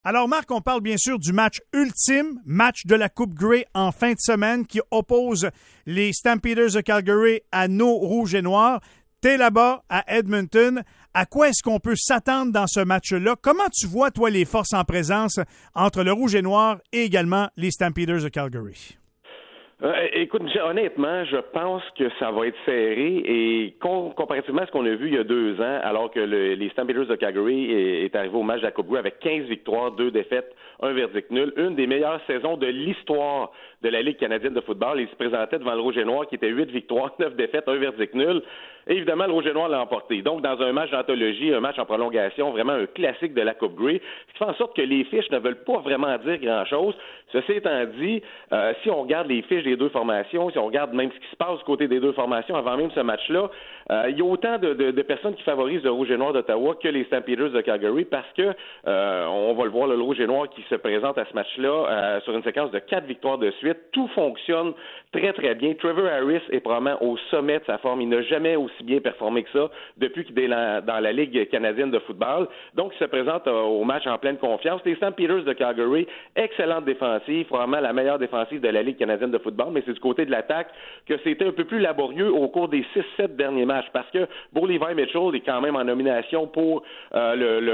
Alors Marc, on parle bien sûr du match ultime, match de la Coupe Grey en fin de semaine qui oppose les Stampeders de Calgary à nos Rouges et Noirs. T'es là-bas à Edmonton. À quoi est-ce qu'on peut s'attendre dans ce match-là? Comment tu vois, toi, les forces en présence entre le Rouge et Noir et également les Stampeders de Calgary? Écoute, Michel, honnêtement, je pense que ça va être serré et comparativement à ce qu'on a vu il y a 2 ans, alors que les Stampeders de Calgary est arrivé au match de la Coupe Grey avec 15 victoires, 2 défaites, un verdict nul, une des meilleures saisons de l'histoire de la Ligue canadienne de football. Il se présentait devant le Rouge et Noir qui était 8 victoires, 9 défaites, un verdict nul. Et évidemment, le Rouge et Noir l'a emporté. Donc, dans un match d'anthologie, un match en prolongation, vraiment un classique de la Coupe Grey, ce qui fait en sorte que les fiches ne veulent pas vraiment dire grand-chose. Ceci étant dit, si on regarde les fiches des deux formations, si on regarde même ce qui se passe du côté des deux formations avant même ce match-là, il y a autant de personnes qui favorisent le Rouge et Noir d'Ottawa que les Stampeders de Calgary parce que, on va le voir, le Rouge et Noir qui se présente à ce match-là sur une séquence de 4 victoires de suite. Tout fonctionne très, très bien. Trevor Harris est probablement au sommet de sa forme. Il n'a jamais aussi bien performé que ça depuis qu'il est dans la Ligue canadienne de football. Donc, il se présente au match en pleine confiance. Les Stampeders de Calgary, excellente défensive, probablement la meilleure défensive de la Ligue canadienne de football, mais c'est du côté de l'attaque que c'était un peu plus laborieux au cours des 6-7 derniers matchs parce que Levi Mitchell est quand même en nomination pour le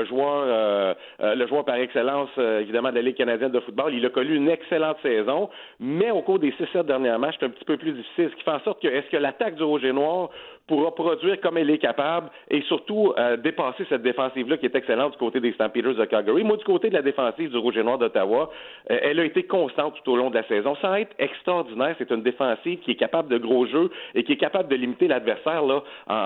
joueur par excellence, évidemment, de la Ligue canadienne de football. Il a connu une excellente saison, mais au cours des 6-7 derniers matchs, c'est un petit peu plus difficile, ce qui fait en sorte que est-ce que l'attaque du Rouge et Noir pourra produire comme elle est capable et surtout dépasser cette défensive-là qui est excellente du côté des Stampeders de Calgary. Moi, du côté de la défensive du Rouge et Noir d'Ottawa, elle a été constante tout au long de la saison. Sans être extraordinaire, c'est une défensive qui est capable de gros jeux et qui est capable de limiter l'adversaire là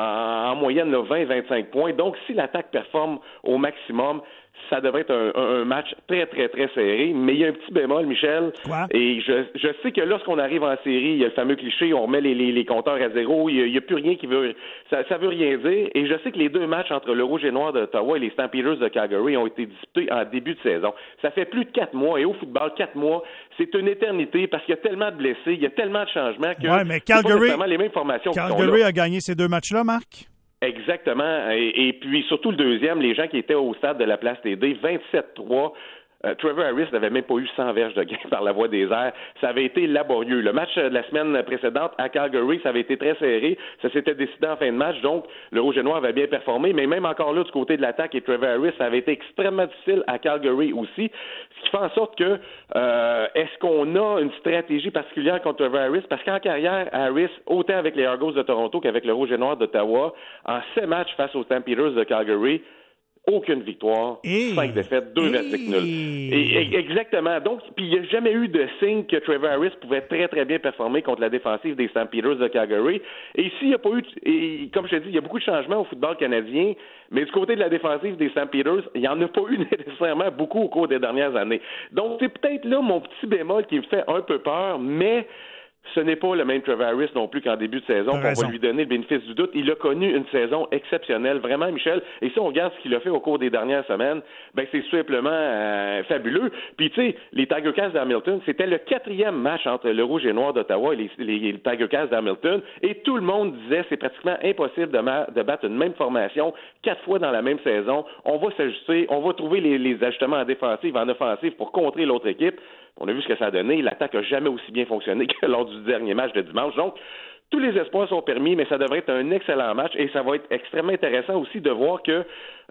en moyenne 20-25 points. Donc, si l'attaque performe au maximum, ça devrait être un match très, très, très serré. Mais il y a un petit bémol, Michel. Quoi? Et je sais que lorsqu'on arrive en série, il y a le fameux cliché, on remet les compteurs à zéro, il n'y a plus rien qui veut... Ça veut rien dire. Et je sais que les deux matchs entre le Rouge et Noir d'Ottawa et les Stampeders de Calgary ont été disputés en début de saison. Ça fait plus de 4 mois. Et au football, 4 mois, c'est une éternité parce qu'il y a tellement de blessés, il y a tellement de changements que ouais, mais Calgary, c'est pas nécessairement les mêmes formations qui sont là. Calgary a gagné ces 2 matchs-là, Marc? Exactement. Et puis, surtout le deuxième, les gens qui étaient au stade de la Place TD, 27-3. Trevor Harris n'avait même pas eu 100 verges de gain par la voie des airs. Ça avait été laborieux. Le match de la semaine précédente à Calgary, ça avait été très serré. Ça s'était décidé en fin de match. Donc, le Rouge et Noir avait bien performé. Mais même encore là, du côté de l'attaque et Trevor Harris, ça avait été extrêmement difficile à Calgary aussi. Ce qui fait en sorte que est-ce qu'on a une stratégie particulière contre Trevor Harris? Parce qu'en carrière, Harris, autant avec les Argos de Toronto qu'avec le Rouge et Noir d'Ottawa, en 7 matchs face aux Stampeders de Calgary, aucune victoire, 5 défaites, 2 verdicts nuls. Exactement. Donc, puis il n'y a jamais eu de signe que Trevor Harris pouvait très, très bien performer contre la défensive des Stampeders de Calgary. Et ici, il n'y a pas eu, comme je te dis, il y a beaucoup de changements au football canadien, mais du côté de la défensive des Stampeders, il n'y en a pas eu nécessairement beaucoup au cours des dernières années. Donc, c'est peut-être là mon petit bémol qui me fait un peu peur, mais ce n'est pas le même Trevor Harris non plus qu'en début de saison. On va lui donner le bénéfice du doute. Il a connu une saison exceptionnelle, vraiment, Michel. Et si on regarde ce qu'il a fait au cours des dernières semaines, ben c'est simplement fabuleux. Puis, tu sais, les Tiger Cats d'Hamilton, c'était le 4e match entre le Rouge et Noir d'Ottawa et les Tiger Cats d'Hamilton. Et tout le monde disait c'est pratiquement impossible de battre une même formation 4 fois dans la même saison. On va s'ajuster, on va trouver les ajustements en défensive, en offensive pour contrer l'autre équipe. On a vu ce que ça a donné. L'attaque n'a jamais aussi bien fonctionné que lors du dernier match de dimanche. Donc, tous les espoirs sont permis, mais ça devrait être un excellent match et ça va être extrêmement intéressant aussi de voir que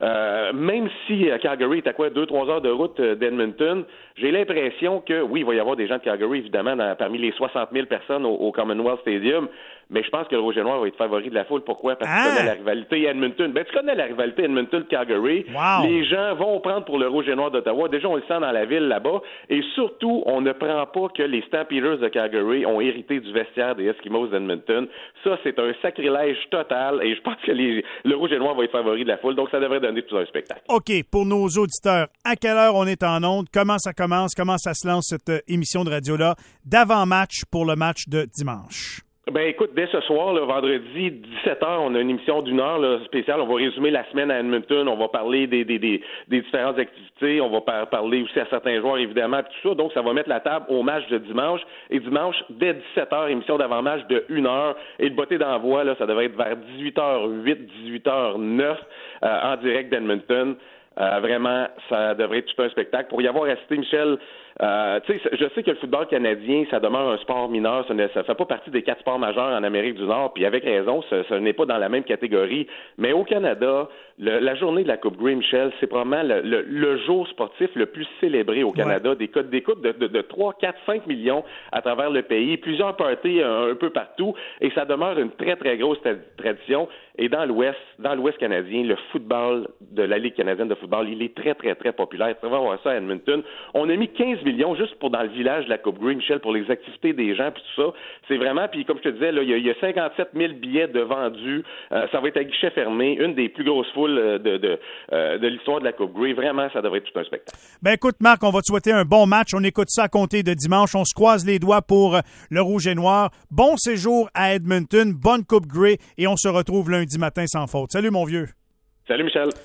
même si Calgary est à 2-3 heures de route d'Edmonton, j'ai l'impression que, oui, il va y avoir des gens de Calgary, évidemment, parmi les 60 000 personnes au Commonwealth Stadium, mais je pense que le Rouge et Noir va être favori de la foule. Pourquoi? Parce que tu connais la rivalité Edmonton. Ben, tu connais la rivalité Edmonton-Calgary. Wow. Les gens vont prendre pour le Rouge et Noir d'Ottawa. Déjà, on le sent dans la ville là-bas. Et surtout, on ne prend pas que les Stampeders de Calgary ont hérité du vestiaire des Eskimos d'Edmonton. Ça, c'est un sacrilège total et je pense que le Rouge et Noir va être favori de la foule. Donc, ça devrait donner tout un spectacle. OK. Pour nos auditeurs, à quelle heure on est en onde? Comment ça commence? Comment ça se lance, cette émission de radio-là, d'avant-match pour le match de dimanche? Ben écoute, dès ce soir, le vendredi 17h, on a une émission d'1 heure là, spéciale. On va résumer la semaine à Edmonton. On va parler des différentes activités. On va parler aussi à certains joueurs, évidemment, tout ça. Donc, ça va mettre la table au match de dimanche. Et dimanche, dès 17h, émission d'avant-match de 1 heure. Et le botté d'envoi, là, ça devrait être vers 18h08, 18h09 en direct d'Edmonton. Vraiment, ça devrait être tout un spectacle. Pour y avoir assisté, Michel, je sais que le football canadien, ça demeure un sport mineur, ça ne fait pas partie des 4 sports majeurs en Amérique du Nord, puis avec raison, ce n'est pas dans la même catégorie. Mais au Canada, la journée de la Coupe Grey, Michel, c'est probablement le jour sportif le plus célébré au Canada. Ouais. Des coupes de 3, 4, 5 millions à travers le pays, plusieurs parties un peu partout, et ça demeure une très, très grosse tradition. Et dans l'Ouest canadien, le football de la Ligue canadienne de football, il est très, très, très populaire. Tu vas voir ça à Edmonton. On a mis 15 millions juste pour dans le village de la Coupe Grey, Michel, pour les activités des gens, puis tout ça. C'est vraiment, puis comme je te disais, là, il y a 57 000 billets de vendus. Ça va être à guichet fermé, une des plus grosses foules de l'histoire de la Coupe Grey. Vraiment, ça devrait être tout un spectacle. Ben écoute, Marc, on va te souhaiter un bon match. On écoute ça à compter de dimanche. On se croise les doigts pour le Rouge et Noir. Bon séjour à Edmonton, bonne Coupe Grey, et on se retrouve lundi matin sans faute. Salut, mon vieux. Salut, Michel.